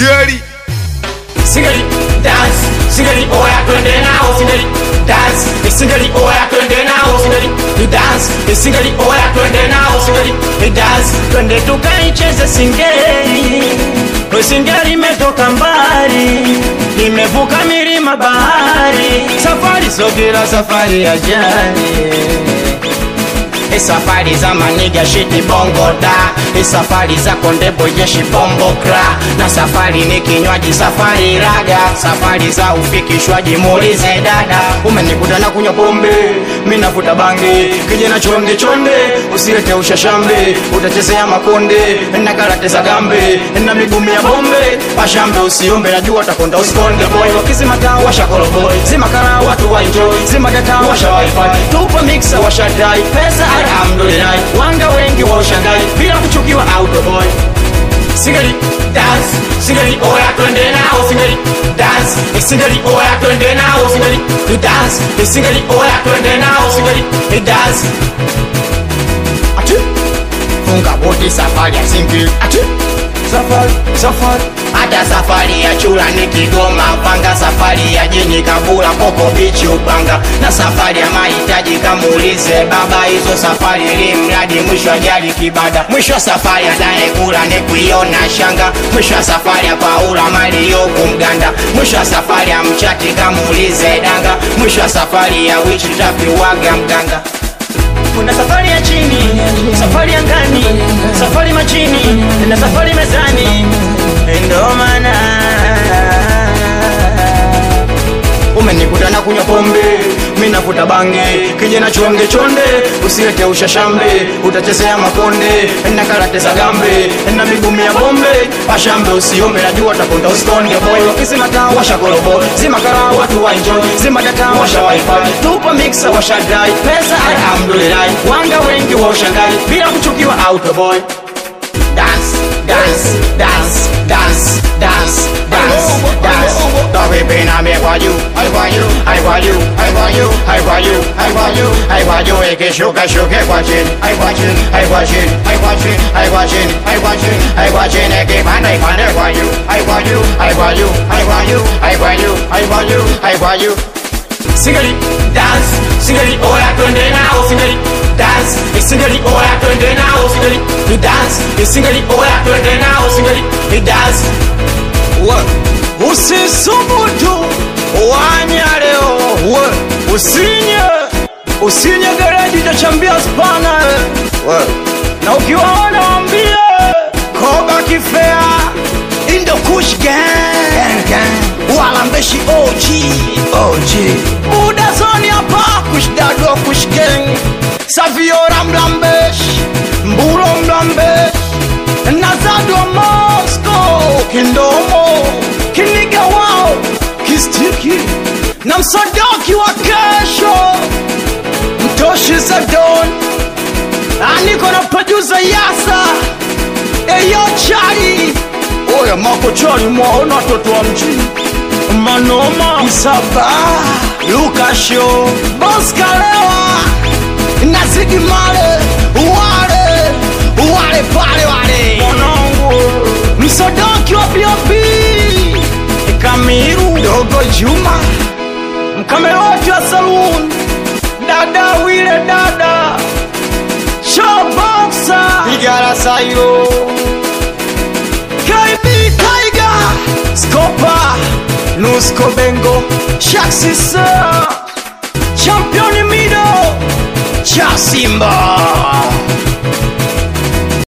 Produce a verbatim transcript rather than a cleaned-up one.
Scary. Singeli dance, singeli oya twende nao, singeli dance, singeli oya twende nao, singeli dance, singeli oya twende nao, singeli dance, twende tukaicheze singeli. Singeli imetoka mbali, imevuka milima bahari, safari sogera safari ya jani. E safari za maniga shiti bongo da, e safari za kondebo jeshi bombo kra, na safari ni kinywaji safari raga, safari za ufikishwaji muulize dada. Umenikuta na kunywa pombe, mimi navuta bangi, kijana chonde chonde usilete ushashambe, utachezea makonde na karate za gambe na miguu ya bombe, pashambe usiombe najua utakonda usikonde boy. Wakizima taa washa kolo boy, zima kara watu wa enjoy, zima data washa wifi, tupa mixer washa dai pesa alhamdulillah, wanga wengi wa ushangai bila kuchukiwa auto boy. Singeli dance, singeli oya twende nao, singeli dance, singeli oya twende nao, singeli dance, singeli oya twende nao, singeli dance. Ati funga boti safari ya singeli, ati safari safari hata safari ya chula ni Kigoma panga, safari ya jini Kabula Koko bichi Upanga, na safari ya mahitaji kamuulize baba. Hizo safari ili mradi mwisho ajali kibada, mwisho safari anaye kula ni kuiona shanga, mwisho safari ya Paula mali yoku mganda, mwisho safari ya mchati kamuulize danga, mwisho safari ya wichi tafi waga mganga. Kuna safari ya chini, safari ya ngani, safari machini, na safari mezani. Ndo maana umenikuta na kunywa pombe, mimi navuta bangi, kijana chonde chonde usilete ushashambe, utachezea makonde na karate za gambe na miguu ya bombe, pashambe usiombe najua utakonda usikonde boy. Wakizima taa washa kolo boy, zima kara watu wa enjoy, zima data washa wifi, tupa mixer washa dai pesa alhamdulillah, wanga wengi wa ushangai bila kuchukiwa auto boy. Dance, dance, dance, dance, dance, dance, dance. The baby na me for you, I want you, I want you, I want you, I want you, I want you, I want you. Eke shuka shuka watching, I watching, I watching, I watching, I watching, I watching, I watching. Eke bana bana for you, I want you, I want you, I want you, I want you, I want you, I want you. Singeli dance, singeli oya twende nao, singeli dance, singeli oya twende nao, singeli dance, singeli oya twende nao, singeli dance. What? Usisubutu wanya leo, what? Usinye, usinye gereji tachambia spana, what? Na ukiwaona wambie Koba Kifea Indo Kush Gang, gang. Walambeshi O G, O G. Buda zoni hapa Kush Dado Kush Gang, Saviora Mlambesh, Mburo Mlambesh, Nazado Moscow, Kindomo, Kiniga wao, Kistiki, na Msodoki wa kesho, Mtoshi Zadon, aniko na producer Yasa, Eyo Chari, oya mako Chari mwaona toto wa mjini, Manoma, Isaba, Lukasho, Boskalewa, Nazigi Male, Uwale, Uwale pale wale Monongo, Msodoki wa P O P, Kamiru, Dogo Juma, Mkame wote wa saloon, Dada wile dada, Showboxer, Igara Sayo, K B Tiger, Scopa, Nusko Bengo, Shaxi Sir, Champion Mido, Chasimba.